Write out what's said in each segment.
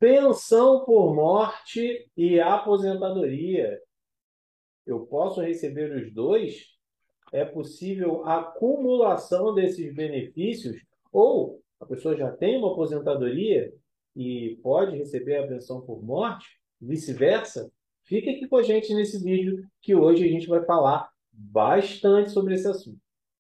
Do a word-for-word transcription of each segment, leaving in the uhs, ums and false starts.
Pensão por morte e aposentadoria. Eu posso receber os dois? É possível a acumulação desses benefícios? Ou a pessoa já tem uma aposentadoria e pode receber a pensão por morte? Vice-versa? Fica aqui com a gente nesse vídeo que hoje a gente vai falar bastante sobre esse assunto.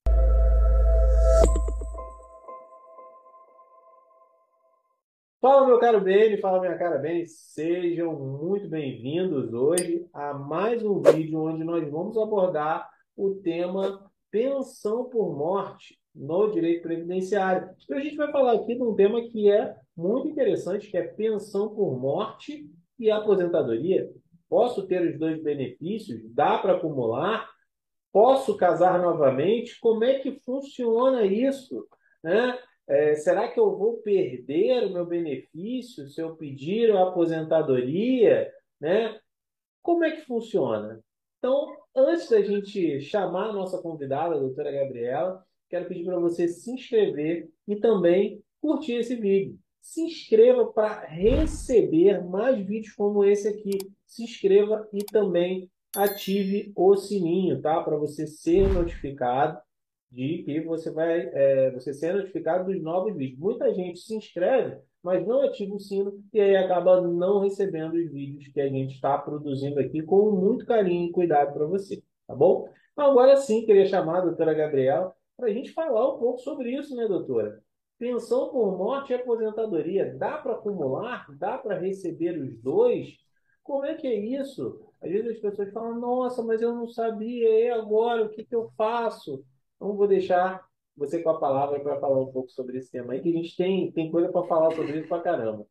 Fala, meu caro Beni, fala, minha cara Beni, sejam muito bem-vindos hoje a mais um vídeo onde nós vamos abordar o tema pensão por morte no direito previdenciário. E a gente vai falar aqui de um tema que é muito interessante, que é pensão por morte e aposentadoria. Posso ter os dois benefícios? Dá para acumular? Posso casar novamente? Como é que funciona isso, né? É, será que eu vou perder o meu benefício se eu pedir a aposentadoria, né? Como é que funciona? Então, antes da gente chamar a nossa convidada, a doutora Gabriela, quero pedir para você se inscrever e também curtir esse vídeo. Se inscreva para receber mais vídeos como esse aqui. Se inscreva e também ative o sininho, tá? Para você ser notificado de que você vai, é, você ser notificado dos novos vídeos. Muita gente se inscreve, mas não ativa o sino e aí acaba não recebendo os vídeos que a gente está produzindo aqui com muito carinho e cuidado para você, tá bom? Agora sim, queria chamar a doutora Gabriela para a gente falar um pouco sobre isso, né, doutora? Pensão por morte e aposentadoria, dá para acumular? Dá para receber os dois? Como é que é isso? Às vezes as pessoas falam, nossa, mas eu não sabia, e agora o que que eu faço? Então, vou deixar você com a palavra para falar um pouco sobre esse tema aí, que a gente tem, tem coisa para falar sobre isso pra caramba.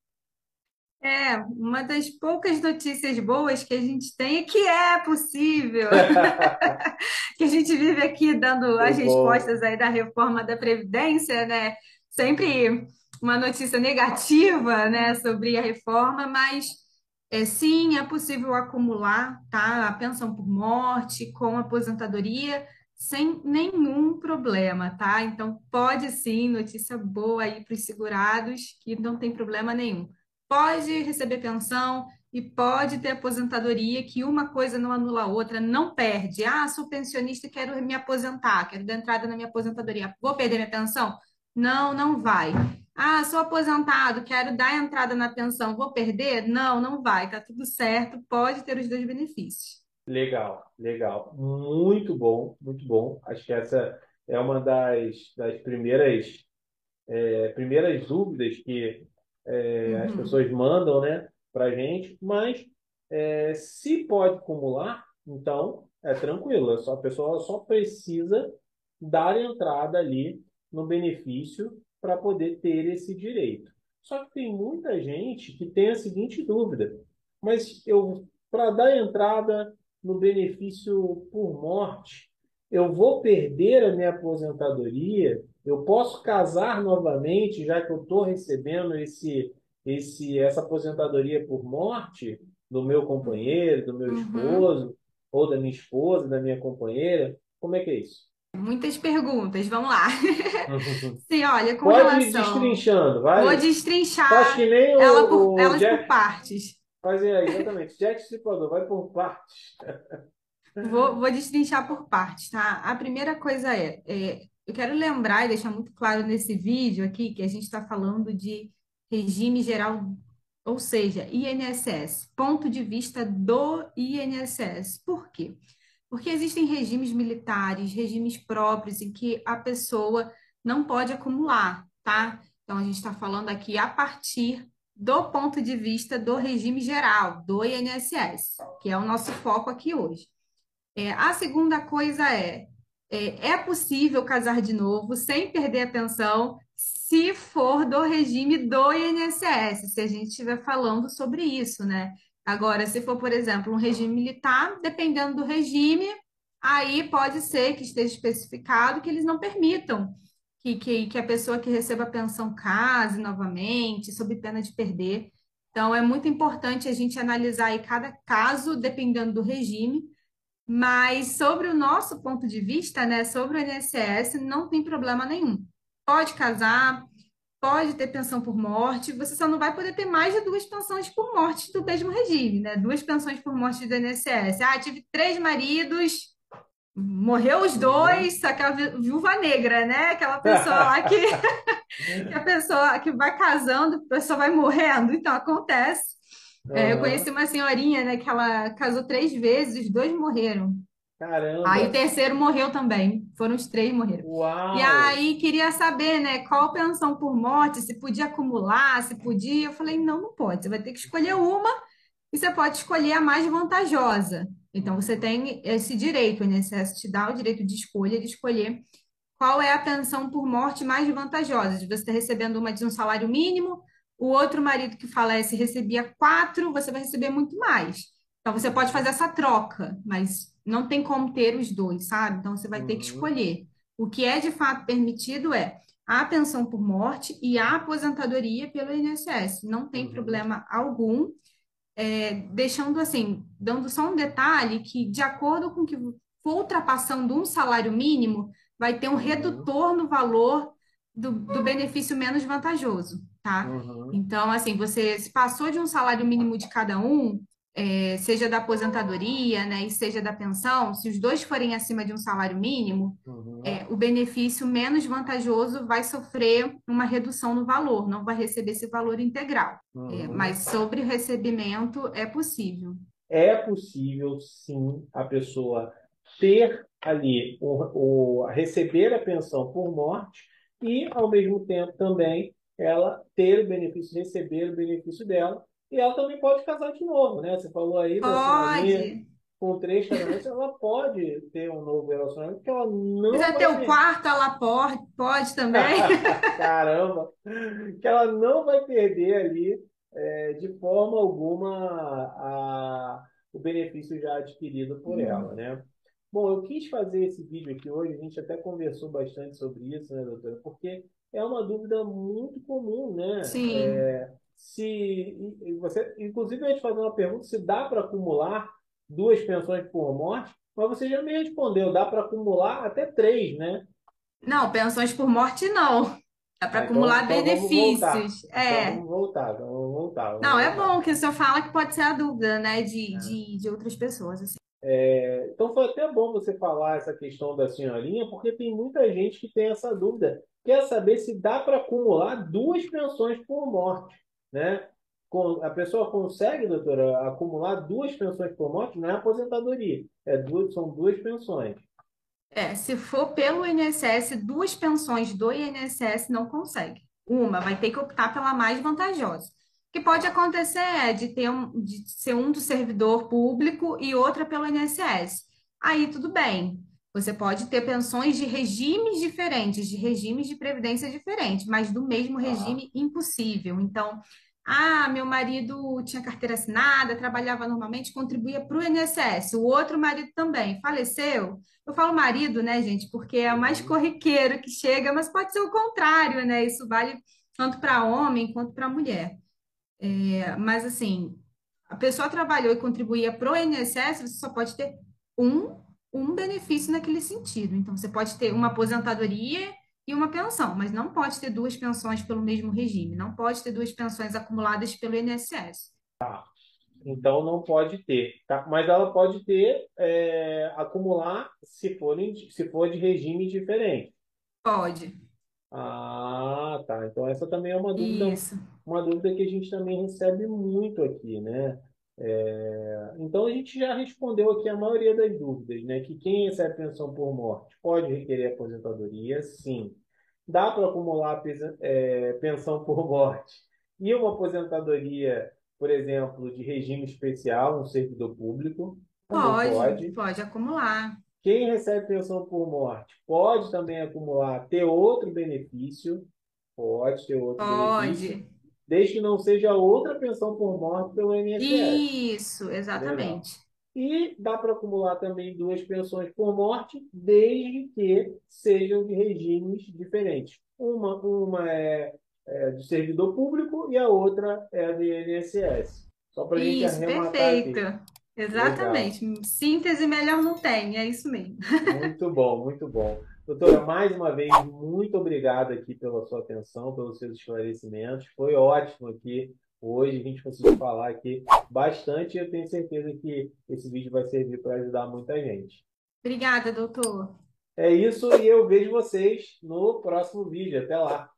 É, uma das poucas notícias boas que a gente tem é que é possível, que a gente vive aqui dando Muito as bom. respostas aí da reforma da Previdência, né? Sempre uma notícia negativa, né, sobre a reforma, mas é, sim, é possível acumular, tá, a pensão por morte com aposentadoria sem nenhum problema, tá? Então pode sim, notícia boa aí para os segurados, que não tem problema nenhum. Pode receber pensão e pode ter aposentadoria, que uma coisa não anula a outra, não perde. Ah, sou pensionista e quero me aposentar, quero dar entrada na minha aposentadoria. Vou perder minha pensão? Não, não vai. Ah, sou aposentado, quero dar entrada na pensão, vou perder? Não, não vai, tá tudo certo, pode ter os dois benefícios. Legal, legal. Muito bom, muito bom. Acho que essa é uma das, das primeiras, é, primeiras dúvidas que é, as Uhum. pessoas mandam, né, para a gente, mas é, se pode acumular, então é tranquilo, é só, a pessoa só precisa dar entrada ali no benefício para poder ter esse direito. Só que tem muita gente que tem a seguinte dúvida, mas eu, para dar entrada no benefício por morte, eu vou perder a minha aposentadoria? Eu posso casar novamente, já que eu estou recebendo esse, esse, essa aposentadoria por morte do meu companheiro, do meu Uhum. esposo, ou da minha esposa, da minha companheira? Como é que é isso? Muitas perguntas, vamos lá. Sim, olha, com Pode ir relação, destrinchando, vou vai. Faz que destrinchar nem ela por, o, o elas por Jack. partes. Faz aí, exatamente. Jack Stripador, vai por partes. Vou, vou destrinchar por partes, tá? A primeira coisa é, é, eu quero lembrar e deixar muito claro nesse vídeo aqui que a gente está falando de regime geral, ou seja, I N S S, ponto de vista do I N S S. Por quê? Porque existem regimes militares, regimes próprios em que a pessoa não pode acumular, tá? Então a gente está falando aqui a partir do ponto de vista do regime geral, do I N S S, que é o nosso foco aqui hoje. É, a segunda coisa é, é, é possível casar de novo sem perder a pensão se for do regime do I N S S, se a gente estiver falando sobre isso, né? Agora, se for, por exemplo, um regime militar, dependendo do regime, aí pode ser que esteja especificado que eles não permitam que, que, que a pessoa que receba a pensão case novamente, sob pena de perder. Então, é muito importante a gente analisar aí cada caso, dependendo do regime, mas sobre o nosso ponto de vista, né, sobre o I N S S, não tem problema nenhum. Pode casar, pode ter pensão por morte, você só não vai poder ter mais de duas pensões por morte do mesmo regime, né? Duas pensões por morte do I N S S. Ah, tive três maridos, morreu os Uhum. dois, aquela vi- viúva negra, né? Aquela pessoa lá que, que a pessoa que vai casando, a pessoa vai morrendo. Então, acontece. É, eu conheci Aham. uma senhorinha, né, que ela casou três vezes, os dois morreram. Aí o Caramba! terceiro morreu também. Foram os três morreram. E Uau! aí queria saber, né, qual pensão por morte, se podia acumular, se podia. Eu falei, não, não pode. Você vai ter que escolher uma e você pode escolher a mais vantajosa. Então você Uhum. tem esse direito, o I N S S te dá o direito de escolha de escolher qual é a pensão por morte mais vantajosa. Se você está recebendo uma de um salário mínimo, o outro marido que falece recebia quatro, você vai receber muito mais. Então, você pode fazer Uhum. essa troca, mas não tem como ter os dois, sabe? Então, você vai ter que Uhum. escolher. O que é de fato permitido é a pensão por morte e a aposentadoria pelo I N S S. Não tem Uhum. problema algum, é, deixando assim, dando só um detalhe que, de acordo com que for ultrapassando um salário mínimo, vai ter um Uhum. redutor no valor do, do benefício menos vantajoso, tá? Uhum. Então, assim, você se passou de um salário mínimo de cada um, é, seja da aposentadoria, né, e seja da pensão, se os dois forem acima de um salário mínimo, Uhum. é, o benefício menos vantajoso vai sofrer uma redução no valor, não vai receber esse valor integral. É, mas Uhum. sobre o recebimento é possível. É possível, sim, a pessoa ter ali, o, o- receber a pensão por morte e, ao mesmo tempo, também ela ter o benefício, receber o benefício dela. E ela também pode casar de novo, né? Você falou aí da senhorinha Pode. com três casamentos, ela pode ter um novo relacionamento que ela não Quiser ter vai o perder. quarto, ela pode, pode também. Caramba! Que ela não vai perder ali, é, de forma alguma, a- o benefício já adquirido por ela, Uhum. né? Bom, eu quis fazer esse vídeo aqui hoje, a gente até conversou bastante sobre isso, né, doutora? Porque é uma dúvida muito comum, né? Sim. É, se e- e você, inclusive, eu ia te fazer uma pergunta se dá para acumular duas pensões por morte, mas você já me respondeu, dá para acumular até três, né? Não, pensões por morte não. Dá para Ah, então, acumular então vamos voltar. benefícios. Então É. vamos voltar. Então vamos voltar. Vamos Não, é voltar. bom que o senhor fala que pode ser a dúvida, né, de, É. de, de outras pessoas, assim. É, então foi até bom você falar essa questão da senhorinha, porque tem muita gente que tem essa dúvida. Quer saber se dá para acumular duas pensões por morte, né? Com- A pessoa consegue, doutora, acumular duas pensões por morte? Não é aposentadoria, é duas, são duas pensões. É, se for pelo I N S S, duas pensões do I N S S não consegue. Uma vai ter que optar pela mais vantajosa. O que pode Tá. acontecer é de ter um, de ser um do servidor público e outra pelo I N S S. Aí tudo bem. Você pode ter pensões de regimes diferentes, de regimes de previdência diferentes, mas do mesmo Tá. regime impossível. Então, ah, meu marido tinha carteira assinada, trabalhava normalmente, contribuía para o I N S S. O outro marido também faleceu. Eu falo marido, né, gente, porque é o mais Uhum. corriqueiro que chega, mas pode ser o contrário, né? Isso vale tanto para homem quanto para mulher. É, mas, assim, a pessoa trabalhou e contribuía para o I N S S, você só pode ter um, um benefício naquele sentido. Então, você pode ter uma aposentadoria e uma pensão, mas não pode ter duas pensões pelo mesmo regime, não pode ter duas pensões acumuladas pelo I N S S. Então não pode ter, tá? Mas ela pode ter, é, acumular se for, em- se for de regime diferente. Pode. Ah, tá. Então essa também é uma dúvida, Isso. uma dúvida que a gente também recebe muito aqui, né? É, então a gente já respondeu aqui a maioria das dúvidas, né? Que quem recebe pensão por morte pode requerer aposentadoria, sim. Dá para acumular pesa- é, pensão por morte e uma aposentadoria, por exemplo, de regime especial, um servidor público, também Pode, pode. pode acumular. Quem recebe pensão por morte pode também acumular, ter outro benefício, pode ter outro benefício, Pode. desde que não seja outra pensão por morte pelo I N S S. Isso, Legal. exatamente. E dá para acumular também duas pensões por morte, desde que sejam de regimes diferentes. Uma, uma é, é do servidor público e a outra é do I N S S. Só para a gente Isso, arrematar perfeito. aqui. Legal. Exatamente. Síntese melhor não tem, é isso mesmo. Muito bom, muito bom. Doutora, mais uma vez, muito obrigado aqui pela sua atenção, pelos seus esclarecimentos. Foi ótimo aqui. Hoje a gente conseguiu falar aqui bastante e eu tenho certeza que esse vídeo vai servir para ajudar muita gente. Obrigada, doutor. É isso e eu vejo vocês no próximo vídeo. Até lá!